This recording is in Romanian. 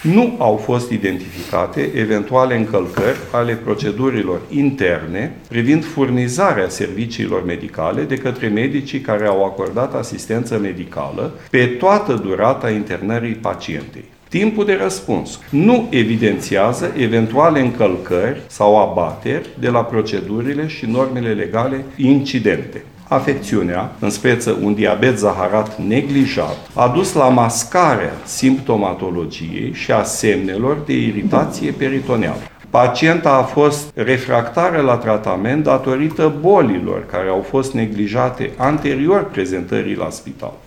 Nu au fost identificate eventuale încălcări ale procedurilor interne privind furnizarea serviciilor medicale de către medicii care au acordat asistență medicală pe toată durata internării pacientei. Timpul de răspuns nu evidențiază eventuale încălcări sau abateri de la procedurile și normele legale incidente. Afecțiunea, în speță un diabet zaharat neglijat, a dus la mascarea simptomatologiei și a semnelor de iritație peritoneală. Pacienta a fost refractară la tratament datorită bolilor care au fost neglijate anterior prezentării la spital.